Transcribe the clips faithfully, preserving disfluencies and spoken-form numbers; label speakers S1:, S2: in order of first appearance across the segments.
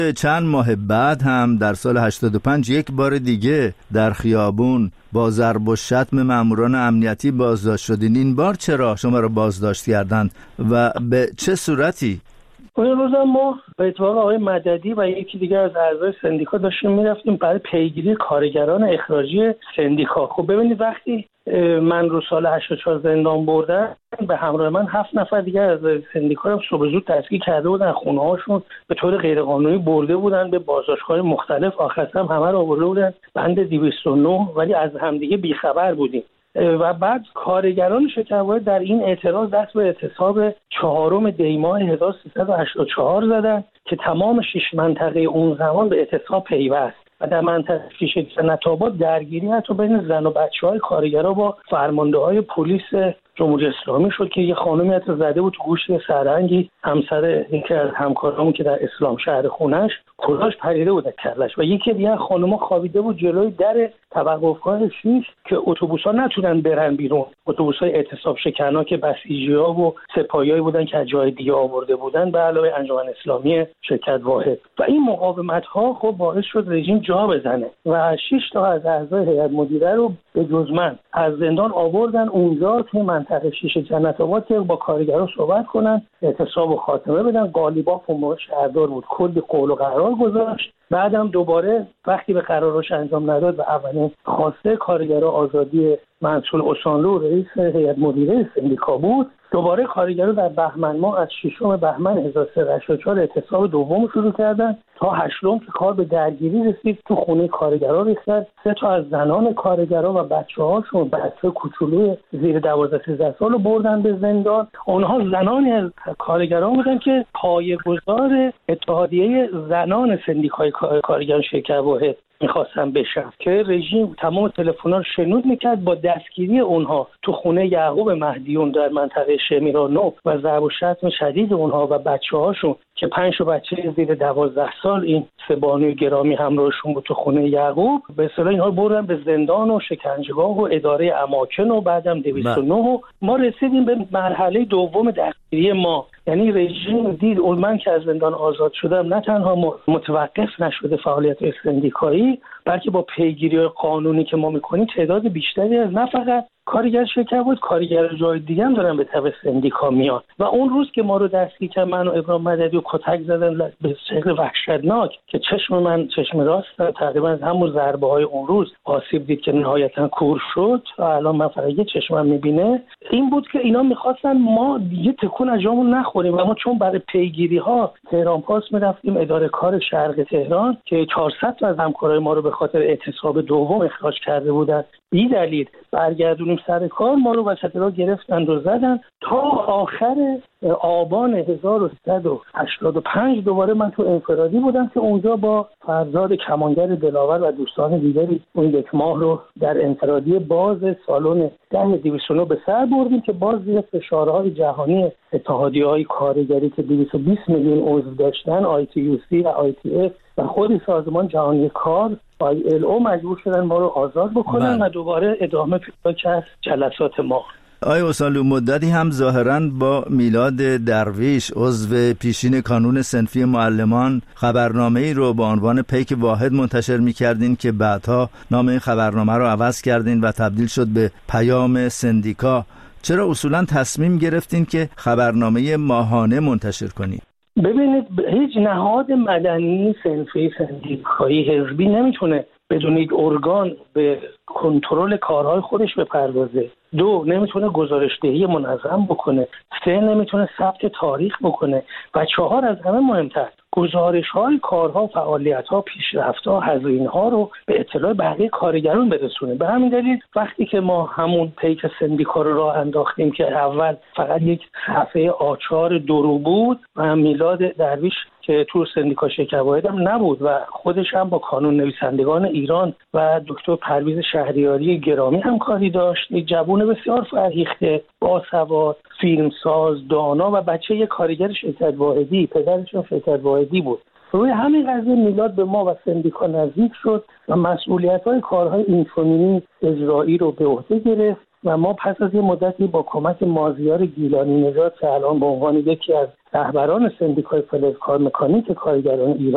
S1: چند ماه بعد هم در سال هشتاد و پنج یک بار دیگه در خیابون با ضرب و شتم ماموران امنیتی بازداشت شدین. این بار چرا شما رو بازداشت کردند و به چه صورتی؟
S2: اون روز ما به اتفاق آقای مددی و یکی دیگه از اعضای سندیکا داشتیم میرفتیم برای پیگیری کارگران اخراجی سندیکا. خب ببینید وقتی من رو سال هشتاد و چهار زندان بردن، به همراه من هفت نفر دیگه از سندیکا رو صبح زود دستگیر کرده بودن، خونه هاشون به طور غیرقانونی برده بودن به بازداشتگاه مختلف، آخر هم همه رو آورده بودن بند دویست و نه، ولی از همدیگه بیخبر بودیم. و بعد کارگران شکرواحد در این اعتراض دست به اعتصاب چهارم دی ماه هزار و سیصد و هشتاد و چهار زدن که تمام شش منطقه اون زمان به اعتصاب پیوست و در منطقه شیشه جنت‌آباد درگیری حتی بین زن و بچه‌های کارگرها با فرمانده‌های پلیس جمهوری اسلامی شد که یه خانمی حتی زده بود تو گوش سرهنگی همسر یکی از همکارامون که در اسلام شهر خونش کلاش پریده بود از کلش و یکی دیگه خانوما خوابیده بود جلوی در توقفگاه شیش که اتوبوس‌ها نتونن برن بیرون. اتوبوس‌های اعتصاب شکنان که بسیجی‌ها و سپاهیایی بودن که از جای دیگه آورده بودن به علاوه انجمن اسلامی شرکت واحد. و این مقاومت‌ها خب باعث شد رژیم جا بزنه و شش تا از اعضای هیئت مدیره رو به جز من از زندان آوردن اونجا که منطقه شیشه جنت‌آباد که با کارگران صحبت کنن، اعتصاب و خاتمه بدن. قالیباف اون موقع شهردار بود، کلی قول و قرار گذاشت. بعدم دوباره وقتی به قراراش انجام نداد و اولین خواسته کارگران آزادی منصور اوسانلو رئیس هیئت مدیره سندیکا بود، دوباره کارگران در بهمن ماه از ششم بهمن هزار و سیصد و هشتاد و چهار اعتصاب دوم شروع کردن تا هشتم که کار به درگیری رسید. تو خونه کارگران ریختن، سه تا از زنان کارگران و بچه‌هاشون، بچه کوچولوی زیر دوازده سیزده سال رو بردن به زندان. اونها زنانی از کارگران بودن که پایه‌گذار اتحادیه زنان سندیکای کارگران شرکت واحد میخواستن بشن که رژیم تمام تلفن‌ها رو شنود میکرد. با دستگیری اونها تو خونه یعقوب مهدیون در منطقه شمیرانو و ضرب و شتم شدید اونها و بچه‌هاشون که پنج تا بچه زیر دوازده سال این سه بانوی گرامی همراهشون بود تو خونه یعقوب، به اصطلاح اینها رو بردن به زندان و شکنجهگاه و اداره اماکن و بعدم دویست و نه و ما رسیدیم به مرحله دوم دستگیری ما. یعنی رژیم دید اون من که از زندان آزاد شدم نه تنها متوقف نشده فعالیت سندیکایی، بلکه با پیگیری قانونی که ما میکنیم تعداد بیشتری از نه فقط کارگر شرکت بود، کارگر جای دیگه هم دارن به تبع سندیکا میان. و اون روز که ما رو دستگیر کردن، من و ابراهیم مددی و کتک زدن به شکل وحشتناک که چشم من چشم راست تقریبا از همون ضربه های اون روز آسیب دید که نهایتا کور شد و الان من فقط یه چشمم میبینه. این بود که اینا میخواستن ما دیگه تکون از جامون نخوریم و ما چون برای پیگیری ها تهران پاس میرفتیم اداره کار شرق تهران که چهارصد تا از همکارای ما رو به خاطر اعتصاب دوم اخراج کرده بودن بی دلیل برگردونیم سر کار، ما رو وسط راه گرفتن و زدن تا آخر آبان هزار و سیصد و هشتاد و پنج دوباره من تو انفرادی بودم که اونجا با فرزاد کمانگر دلاور و دوستان دیگری اون یک ماه رو در انفرادی باز سالن ده دویست و نه به سر بردیم که باز زیر فشارهای جهانی اتحادیه‌های کارگری که دویست و بیست میلیون عضو داشتن، آی تی یو سی و آی تی اف و خود سازمان جهانی کار آی ال او مجبور شدن ما رو آزاد بکنن و دوباره ادامه پیدا کرد جلسات ما.
S1: آقای اوسانلو، مدتی هم ظاهراً با میلاد درویش عضو پیشین کانون صنفی معلمان خبرنامه‌ای رو با عنوان پیک واحد منتشر می‌کردین که بعدها نام این خبرنامه رو عوض کردین و تبدیل شد به پیام سندیکا. چرا اصولاً تصمیم گرفتین که خبرنامه ماهانه منتشر کنید؟
S2: ببینید، هیچ نهاد مدنی صنفی سندیکایی حزبی نمیتونه بدون یک ارگان به کنترل کارهای خودش بپردازه. دو، نمیتونه گزارشدهی منظم بکنه. سه، نمیتونه ثبت تاریخ بکنه. و چهار، از همه مهمتر، گزارش‌های کارها، فعالیت‌ها، پیشرفت‌ها، هزینه‌ها رو به اطلاع بقیه کارگران برسونه. به همین دلیل وقتی که ما همون پیک سندیکا رو راه انداختیم که اول فقط یک صفحه آچار درو بود و میلاد درویش که تو سندیکا شرکت واحد هم نبود و خودش هم با کانون نویسندگان ایران و دکتر پرویز شهریاری گرامی همکاری داشت، یک جوان بسیار فرهیخته، باسواد، فیلمساز، دانا و بچه یک کارگر شرکت واحدی، پدرشون شرکت واحدی بود. روی همین قضیه میلاد به ما و سندیکا نزدیک شد و مسئولیت‌های کارهای اینفومینی اجرایی رو به عهده گرفت و ما پس از یه مدتی با کمک مازیار گیلانی نژاد که الان به عنوان یکی از رهبران سندیکای فلزکار مکانیک کارگران ایران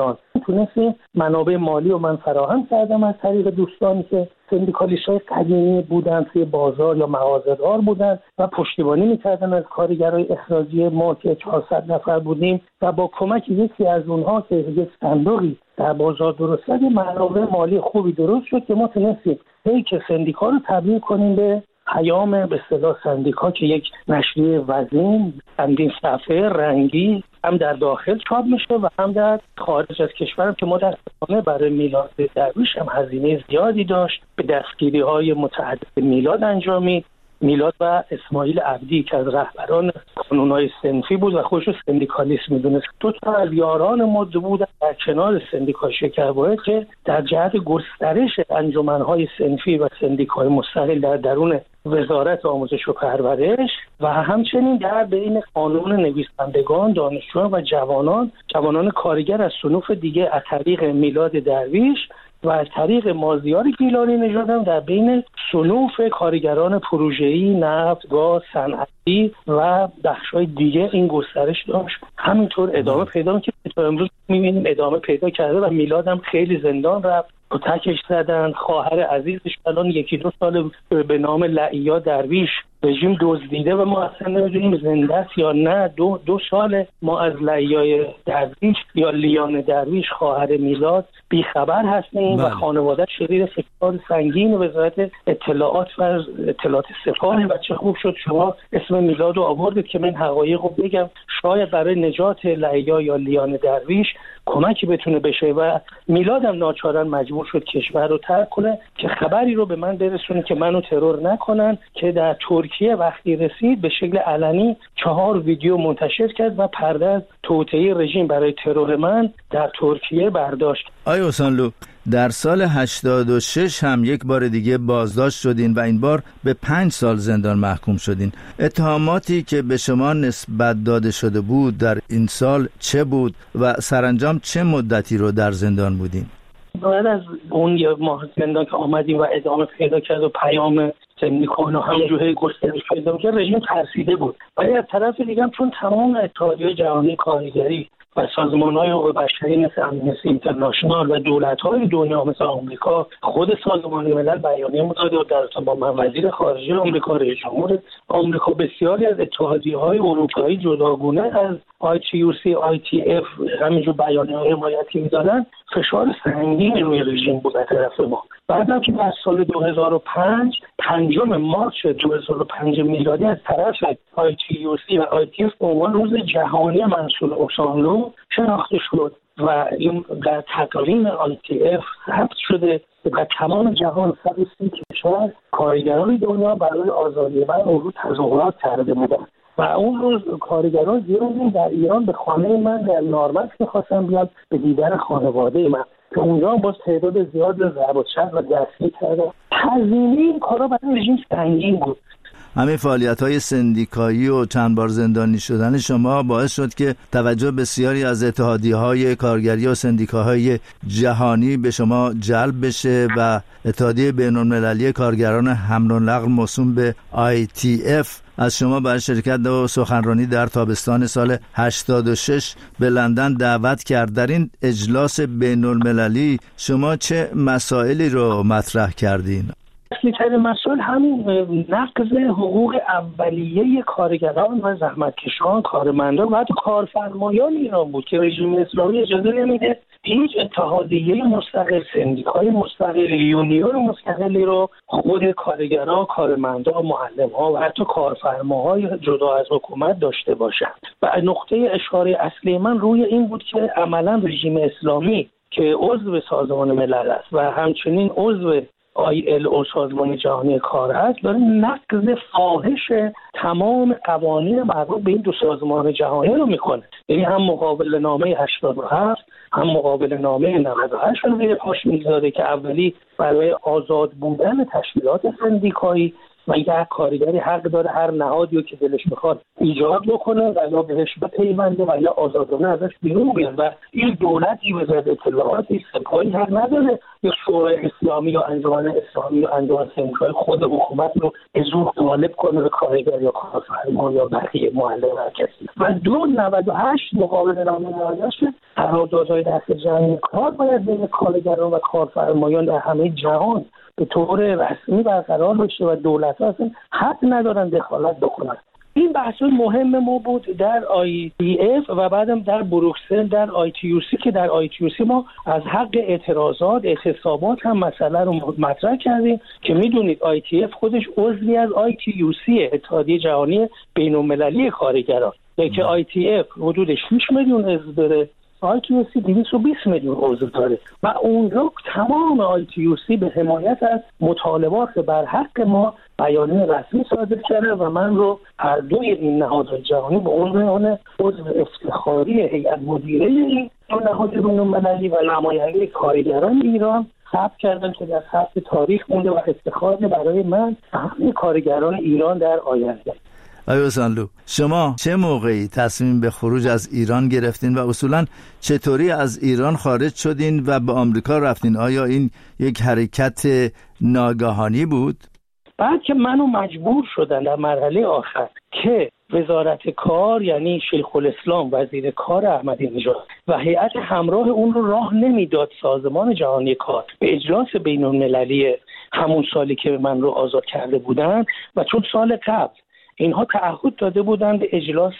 S2: تونستیم منابع مالی رو من فراهم کردم از طریق دوستانی که سندیکالیست‌های قدیمی بودن، توی بازار یا مغازه‌دار بودن و پشتیبانی می‌کردن از کارگرای اخراجی ما که چهارصد نفر بودیم و با کمک یکی از اونها که یک صندوقی در بازار درست کرد، منابع مالی خوبی درست شد که ما تونستیم پیک سندیکا رو تبدیل کنیم به پیام به اصطلاح سندیکا که یک نشریه وزین، چندین صفحه رنگی هم در داخل چاپ میشه و هم در خارج از کشور که متأسفانه برای میلاد درویش هم هزینه زیادی داشت، به دستگیری‌های متعدد میلاد انجامید. میلاد و اسماعیل عبدی که از رهبران کانون‌های صنفی بود و خودش رو سندیکالیست میدونست، دو تا از یاران ما بودن در کنار سندیکا شکرواحد که در جهت گسترش انجمن‌های صنفی و سندیکای مستقل در درون وزارت آموزش و پرورش و همچنین در بین قانون نویسندگان، دانشجویان و جوانان جوانان کارگر از صنوف دیگه از طریق میلاد درویش و از طریق مازیار گیلانی نژاد هم در بین صنوف کارگران پروژه‌ای، نفت، گاز، صنعتی و بخش‌های دیگه این گسترش داشت. همینطور ادامه پیدا که تا امروز می‌بینیم ادامه پیدا کرده و میلاد هم خیلی زندان رفت، کتکش زدن. خواهر عزیزش الان یکی دو سال به نام لعیا درویش رژیم دزدیده و ما اصلا نمیدونیم زنده است یا نه. دو دو سال ما از لعیای درویش یا لیان درویش خواهر میلاد بیخبر هستیم و خانواده شدید فشار سنگین وزارت اطلاعات و اطلاعات سپاه و چه خوب شد شما اسم میلاد رو آوردید که من حقایق رو بگم، شاید برای نجات لعیا یا لیان درویش کمکی بتونه بشه و میلاد هم ناچارن مجبور شد کشور رو ترک کنه که خبری رو به من برسونه که منو ترور نکنن، که در ترکیه وقتی رسید به شکل علنی چهار ویدیو منتشر کرد و پرده از توطئه رژیم برای ترور من در ترکیه برداشت.
S1: آیا حسینلو در سال هشتاد و شش هم یک بار دیگه بازداشت شدین و این بار به پنج سال زندان محکوم شدین. اتهاماتی که به شما نسبت داده شده بود در این سال چه بود و سرانجام چه مدتی رو در زندان بودین؟
S2: بعد از اون یه ماه زندان که آمدیم و ادامه پیدا کرد و پیام سندیکا همونجوری گسترش پیدا کرد، رژیم ترسیده بود. ولی از طرف دیگه هم چون تمام اتحادیه جهانی کارگری و سازمان‌های حقوق بشری مثل امنستی اینترنشنال و دولت‌های دنیا مثل آمریکا، خود سازمان ملل بیانیه مداده و در با من وزیر خارجه آمریکا، رئیس جمهور آمریکا، بسیاری از اتحادیه‌های اروپایی جداگونه از آی تی یو سی، آی تی اف همینجور بیانیه‌های حمایتی می‌دادن، فشار سنگین روی رژیم بود از طرف ما. بعدم که در سال دو هزار و پنج پنجم مارس دو هزار و پنج میلادی از طرف آی تی یو سی و آی تی اف به عنوان روز جهانی منصور اوسانلو شناخته شد و این در تقویم آی تی اف ثبت شده و تمام جهان صد و سی کشور کارگران دنیا برای آزادی من اون روز تظاهرات کرده بودند و اون روز کارگران زیادی در ایران به خانه من در نارمک می‌خواستن بیاد به دیدن خانواده من که اونجا باز تعداد زیاد ضرب و چرب و دستگیر کردن. هزینه این کارا برای رژیم سنگین بود.
S1: همین فعالیت‌های سندیکایی و چند بار زندانی شدن شما باعث شد که توجه بسیاری از اتحادیه‌های کارگری و سندیکاهای جهانی به شما جلب بشه و اتحادیه بین‌المللی کارگران حمل و نقل موسوم به آی تی اف از شما برای شرکت و سخنرانی در تابستان سال هشتاد و شش به لندن دعوت کرد. در این اجلاس بین‌المللی شما چه مسائلی رو مطرح کردین؟
S2: اصلی‌ترین مسئله همین نقض حقوق اولیه کارگران و زحمتکشان، کارمندان و حتی کارفرمایان ایران بود که رژیم اسلامی اجازه نمیده هیچ اتحادیه مستقل، سندیکای مستقل، یونیون مستقلی رو خود کارگران، کارمندان، معلم‌ها و حتی کارفرماهای جدا از حکومت داشته باشند. و نقطه اشاره اصلی من روی این بود که عملاً رژیم اسلامی که عضو سازمان ملل است و همچنین عضو آی ال او سازمان جهانی کار هست، داره نقض فاحش تمام قوانین مربوط به این دو سازمان جهانی رو میکنه. یعنی هم مقابل نامه هشتاد و هفت هم مقابل نامه نود و هشت رو زیر پاش میذاره که اولی برای آزاد بودن تشکیلات سندیکایی و یک کارگری حق داره هر نهادی که دلش میخواد ایجاد بکنه و یا بهش بپیونده و یا آزادانه ازش بیرون بیاد و این دولتی وزارت اطلاعاتی سپاهی حق نداره یا شورای اسلامی یا انجمن اسلامی یا انجمن سندیکای خود حکومت رو به زور غالب کنه به کارگر یا کارفرما یا بقیه معلم مرکزی. و دو نود و هشت مقابل نامه نهادش قراردادهای دست جمعی کار باید بین کارگران و کارفرمایان در همه جهان به طور رسمی برقرار بشه و دولت‌ها اصلا حق ندارن دخالت بکنن. این بحث مهم ما بود در آی تی اف و بعدم در بروکسل در آی تی یو سی، که در آی تی یو سی ما از حق اعتراضات اعتصابات هم مسئله رو مطرح کردیم که میدونید آی تی اف خودش عضوی از آی تی یو سی، اتحادیه جهانی بین‌المللی کارگران، که آی تی اف حدود شش میلیون عضو داره، آی تی یو سی دویست و بیست میلیون عضو داره و اونجا تمام آی تی یو سی به حمایت از مطالبات بر حق ما بیانیه رسمی صادر کرده و من رو هر دوی این نهادهای جهانی به عنوان عضو افتخاری هیئت مدیره این نهاد بین‌المللی و نماینده کارگران ایران ثبت کردن که در ثبت تاریخ مونده و افتخار برای من و همه کارگران ایران در آینده.
S1: آقای اوسانلو، شما چه موقعی تصمیم به خروج از ایران گرفتین و اصولاً چطوری از ایران خارج شدین و به آمریکا رفتین؟ آیا این یک حرکت ناگهانی بود؟
S2: بعد که منو مجبور شدن در مرحله آخر که وزارت کار یعنی شیخ الاسلام وزیر کار احمدی نژاد و هیئت همراه اون رو راه نمیداد سازمان جهانی کار به اجلاس بین‌المللی همون سالی که من رو آزاد کرده بودن و چون سال قبل اینها تعهد داده بودند به اجلاس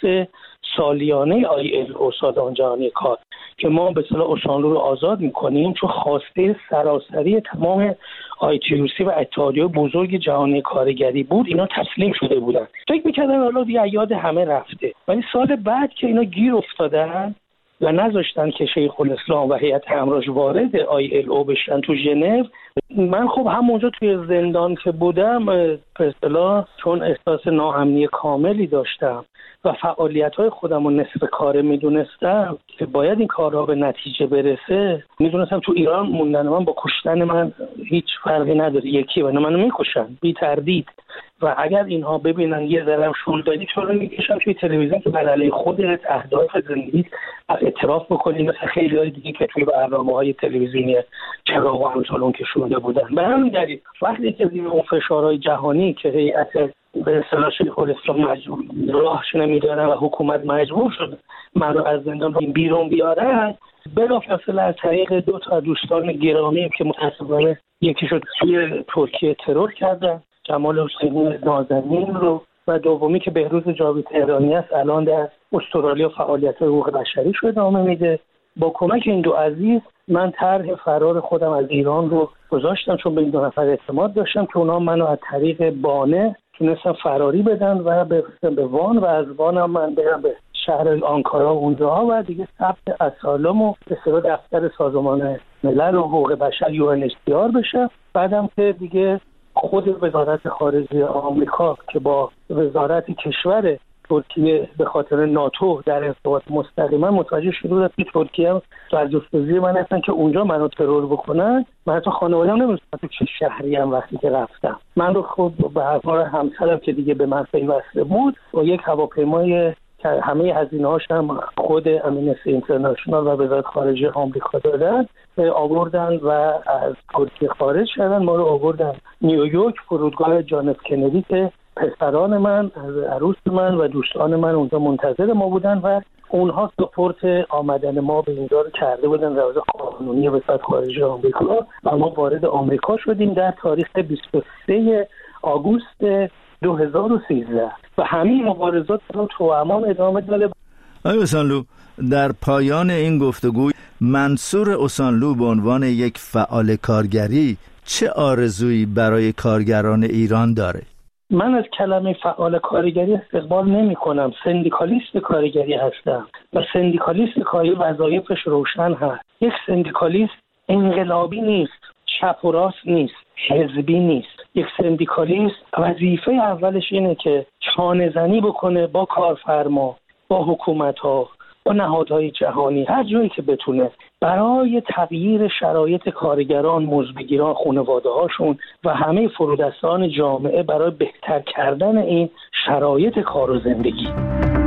S2: سالیانه آی ال او سازمان جهانی کار که ما به اصطلاح اوسانلو رو آزاد می‌کنیم، چون خواسته سراسری تمام آی تی یو سی و اتحادیه بزرگ جهانی کارگری بود، اینا تسلیم شده بودن. فکر می‌کردن حالا دیگه یاد همه رفته، ولی سال بعد که اینا گیر افتادن و نذاشتن که شیخ الاسلام و هیئت همراهش وارد آی ال او بشن تو ژنو، من خب همونجا توی زندان که بودم به اصطلاح چون احساس ناامنی کاملی داشتم و فعالیت‌های خودم رو نصف کاره میدونستم که باید این کارها به نتیجه برسه، میدونستم تو ایران موندن من با کشتن من هیچ فرقی نداره، یکی و منو میکشن بی تردید و اگر اینها ببینن یه ذره شل دادی چرا میکشن توی تلویزیون که بر علیه خودت اهداف زندگی اعتراف بکنی، مثل خیلی های دیگه که توی برنامه‌های تلویزیونی چراغ و همسالون که شونده بودن. به همین دلیل وقتی که دیدیم اون فشارهای جهانی که هیئت به اصطلاح شیخ الاسلام مجبور راهش نمیداره و حکومت مجبور شد من رو از زندان بیرون بیارن، بلافاصله از طریق دو تا دوستان گرامی که متأسفانه یکی شد توی ترکیه ترور کردن، جمال حسینی نازنین رو، و دومی که بهروز جاوید تهرانی است الان در استرالیا فعالیت حقوق بشری رو ادامه میده. با کمک این دو عزیز من طرح فرار خودم از ایران رو گذاشتم، چون به این دو نفر اعتماد داشتم که اونا منو از طریق بانه تونستن فراری بدن و برسن به وان و از وان هم من برم به شهر آنکارا اونجاها و دیگه ثبت اسالم و به سر دفتر سازمان ملل و حقوق بشر یو ان اچ سی آر بشه. بعدم که دیگه خود وزارت خارجه آمریکا که با وزارت کشور ترکیه به خاطر ناتو در ارتباط مستقیما متوجه شده که ترکیه هم در جستجوی من هستن که اونجا منو ترور بکنن. من حتی خانواده‌ام نمی‌دونستم تو چه شهری ام وقتی که رفتم. من رو خود به هوار همسرم که دیگه به من پیوسته بود با یک هواپیمای که همه هزینه‌هاش هم خود امنستی اینترنشنال و وزارت خارجه آمریکا دادن آوردن و از ترکیه خارج شدن. ما رو آوردن نیویورک فرودگاه جان اف کندی که پسران من، عروس من و دوستان من اونجا منتظر ما بودن و اونها سپورت آمدن ما به اینجا رو کرده بودن روز قانونی وزارت خارجه آمریکا و ما وارد آمریکا شدیم در تاریخ بیست و سه آگوست دو هزار و سیزده و همین مبارزات رو تو امان ادامه داده.
S1: آقای اوسانلو، در پایان این گفتگو منصور اوسانلو به عنوان یک فعال کارگری چه آرزویی برای کارگران ایران داره؟
S2: من از کلمه فعال کارگری استقبال نمی کنم. سندیکالیست کارگری هستم و سندیکالیست کاری وظایفش روشن هست. یک سندیکالیست انقلابی نیست، چپ و راست نیست، حزبی نیست. یک سندیکالیست وظیفه اولش اینه که چانه زنی بکنه با کارفرما، با حکومت‌ها، با نهادهای جهانی، هر جایی که بتونه برای تغییر شرایط کارگران، مزدبگیران، خانواده‌هاشون و همه فرودستان جامعه برای بهتر کردن این شرایط کار و زندگی.